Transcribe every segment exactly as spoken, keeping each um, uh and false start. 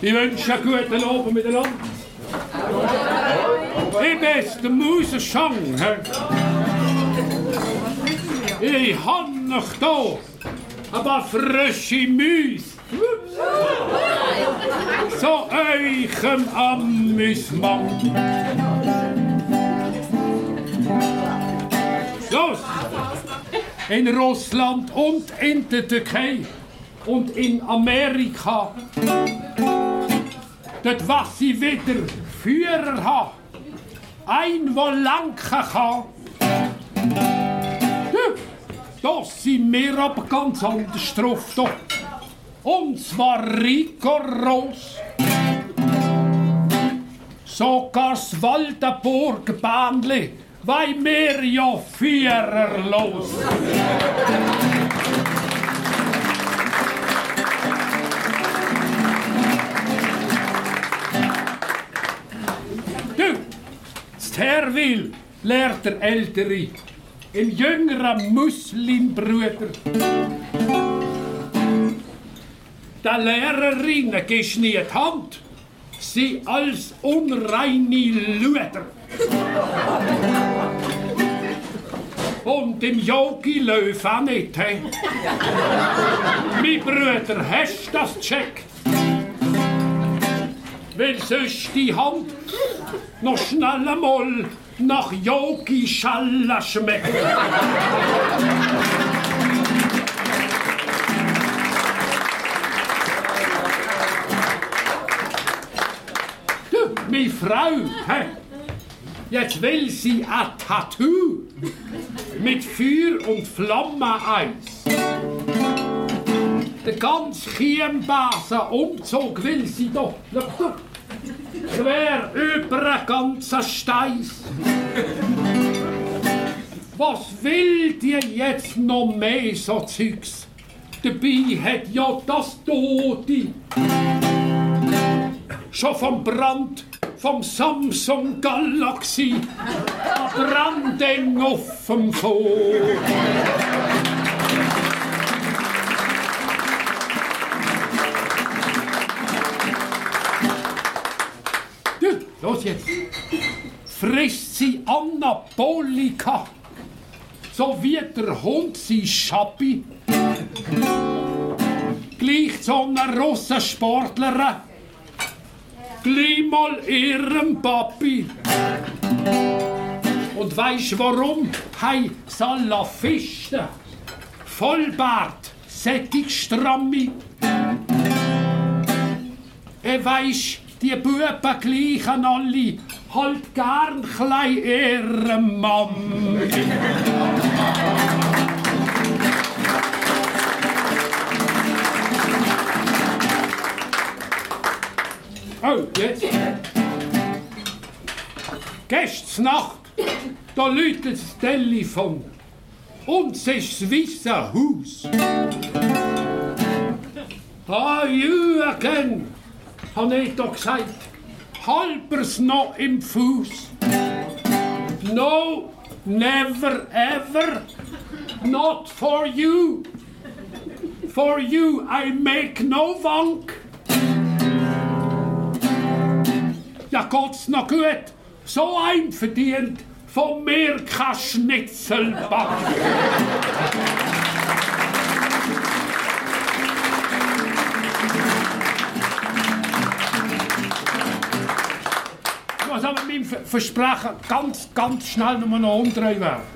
Ich wünsche einen guten Abend miteinander. Ich bin der Musenschang. Ich habe noch hier ein paar frische Mäuse. So eurem Amüsement. Los! In Russland und in der Türkei und in Amerika. Dort was ich wieder Führer habe. Ein, der lenken kann. Da sind wir aber ganz anders drauf. Da. Und zwar rigoros. Sogar das Waldenburg-Bähnli, weil wir ja führerlos. Du, das Terwil lehrt der Ältere, im jüngeren Muslimbruder. Der Lehrerinnen gibst nie die Hand, sie als unreine Luder. Und im Yogi Löw auch nicht, he? Mein Bruder, hast du das gecheckt? Weil sonst die Hand noch schnell einmal nach Yogi Schalla schmeckt. Meine Frau, he, jetzt will sie ein Tattoo mit Feuer und Flammeneis. Den ganz Chiembasen-Umzug will sie doch quer über den ganzen Steiß. Was will die jetzt noch mehr so Zeugs? Dabei hat ja das Tote schon vom Brand vom Samsung Galaxy a Branding auf dem Fond. Du, los jetzt. Frisst sie Anabolika, so wie der Hund sie Schappi. Gleich zu einer Russensportlerin. Gleich mal ihrem Papi. Und weisst warum? Hei Salafisten, Vollbart, sättig strammi. E weisst, die Buben gleichen alle halt gern klein ihrem Mann. Oh, jetzt. Gestern Nacht, da läutet das Telefon. Und es ist das Weisse Haus. Ah, you again, habe ich doch gesagt. Halbers noch im Fuß. No, never ever. Not for you. For you I make no wank. Ja, geht's noch gut. So ein verdient von mir kein Schnitzelback. Ich muss aber meinem Versprechen ganz, ganz schnell noch mal umdrehen werden.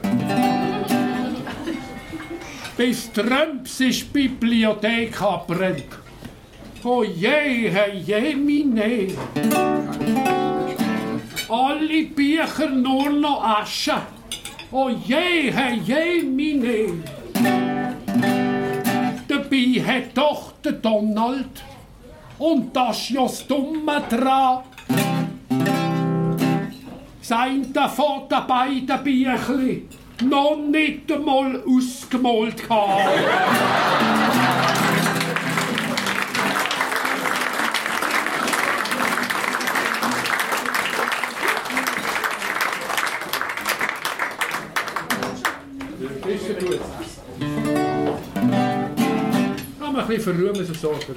Bis Trump sich die Bibliothek abbrennt. Oh je, hey, je, meine. Alle Bücher nur noch Asche. Oh je, hey, je, meine. Dabei hat doch der Donald, und das ist ja das Dumme dran, sein von den beiden Büchlein noch nicht einmal ausgemalt gehabt. ein bisschen für Ruhm sorgen.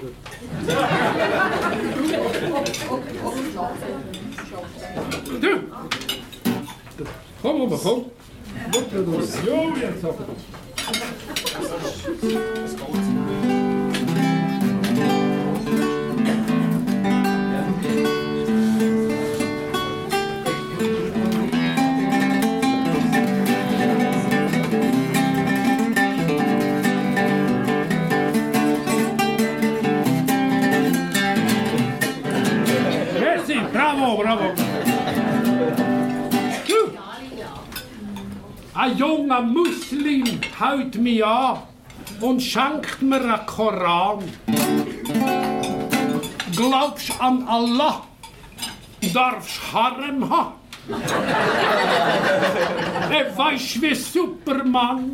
Du! Komm rüber, komm! Jo, jetzt aber. Bravo, bravo. Du. Ein junger Muslim haut mich an und schenkt mir einen Koran. Glaubst an Allah, darfst Harem haben. Er weisst wie Superman.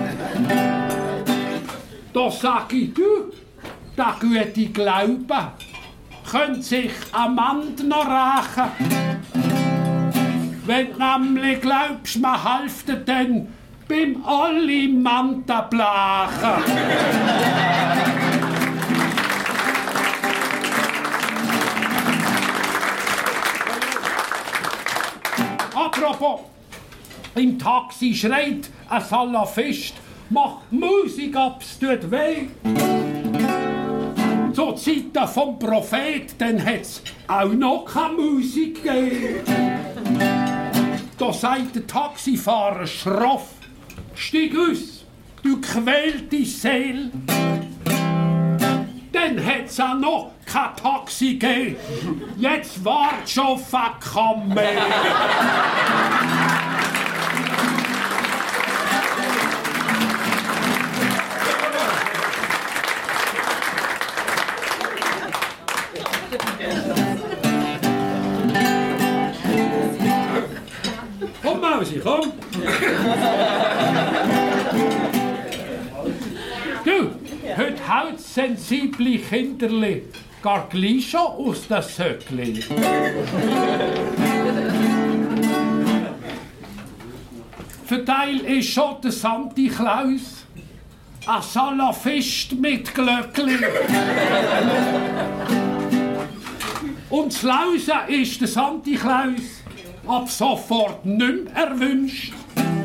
Da sag ich, du, der gute Glaube könnte sich am Mann noch rächen. Wenn du nämlich glaubst, man hilft dir dann beim Alimentenblachen. Apropos, im Taxi schreit ein Salafist, macht Musik ab, es tut weh. Zur Zeiten vom Prophet, dann hat es auch noch keine Musik gegeben. Da sagt der Taxifahrer schroff, steig aus, du quälte Seele. Dann hat es auch noch kein Taxi gegeben. Jetzt wart schon auf ein Kamel. Komm, Mausi, komm! Du, heute haut sensible Kinderli gar gleich schon aus den Söckli. Verteil ist schon der Santi Klaus, ein Salafist mit Glöckli. Und das Lausen ist der Santi Klaus ab sofort nicht mehr erwünscht.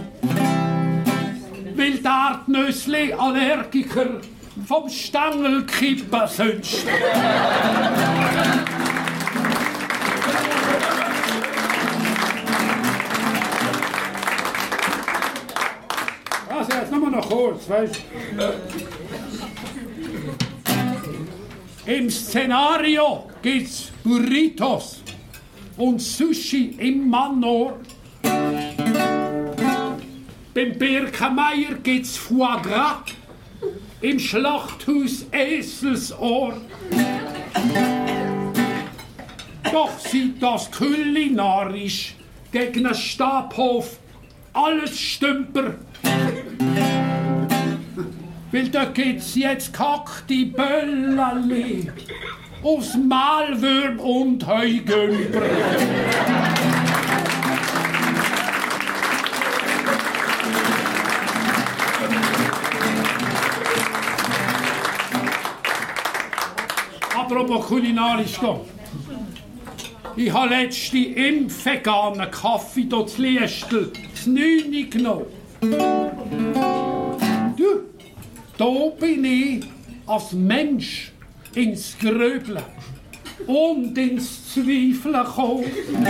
Weil die Erdnüssli Allergiker vom Stängel kippen sonst. Also jetzt nur noch kurz, weißt du? Im Szenario gibt's Burritos und Sushi im Manor. Beim Birkenmeier gibt's Foie Gras, im Schlachthaus Eselsohr. Doch sieht das kulinarisch gegen einen Stabhof alles Stümper. Weil da gibt's jetzt gehackte Böllerli aus Mahlwürm und Heugümper. Apropos kulinarisch gehen. Ich habe letzte im veganen Kaffee dort das Liestel das Neune genommen. Du, da bin ich als Mensch ins Gröbeln und ins Zweifeln gekommen.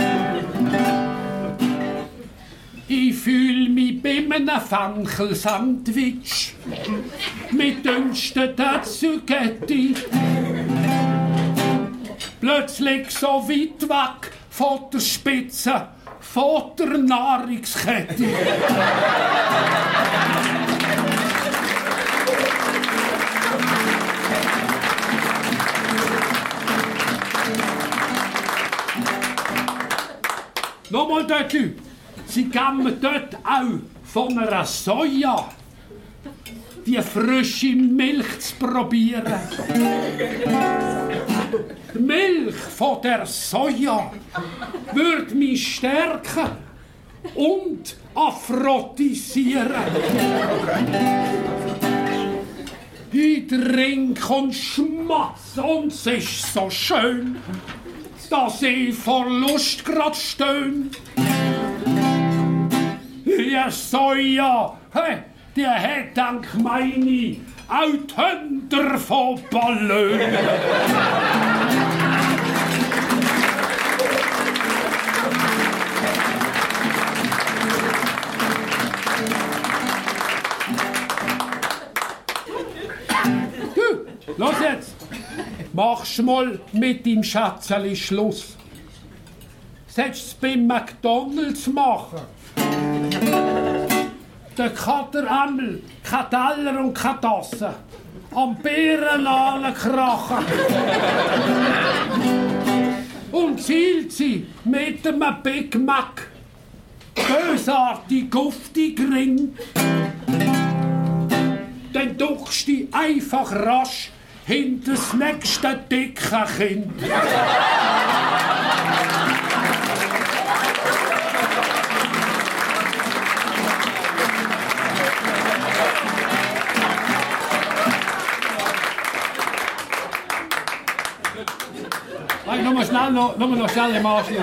Ich fühle mich bei einem Fenchel-Sandwich mit dünsteten Zugetti. Plötzlich so weit weg von der Spitze, von der Nahrungskette. Nochmal dort, Leute. Sie geben dort auch von einer Soja die frische Milch zu probieren. Die Milch von der Soja würde mich stärken und aphrodisieren. Ich trink und schmatz und es ist so schön, dass ich vor Lust grad stöhn. Ja, so ja, hey, der hat dank meine auch die Hünder von Ballon. Los jetzt, machst mal mit dem Schatzeli Schluss. Sollst du beim McDonalds machen? Der Katerhammel, kein Teller und keine Tasse. Am Bärenalen krachen. Und zielt sie mit einem Big Mac. Bösartig, guftig Ring. Dann duckst du einfach rasch hinter das nächste dicke Kind. Hey, noch mal schnell, noch, noch, mal noch schnell im Anschluss.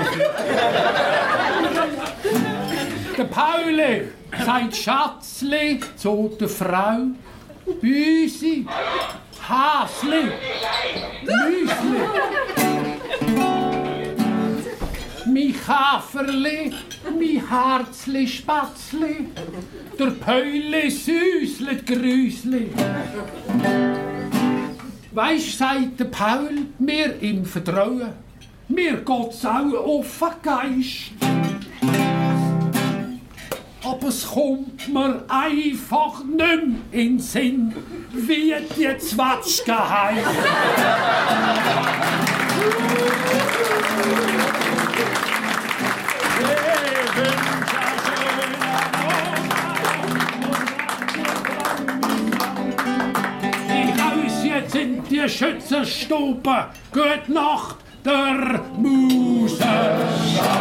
Der Pauli sagt Schatzli zu der Frau. Büsi, Hasli, Müsli. Mi Käferli, mi Herzli, Spatzli. Der Päuli süßlet Grüsli. Weisst, sagt der Paul, mir im Vertrauen, mir geht's auch auf den Geist. Aber es kommt mir einfach nicht mehr in den Sinn, wie die Zwatschge heisst. Jetzt in die Schützenstube, gute Nacht, der Muse.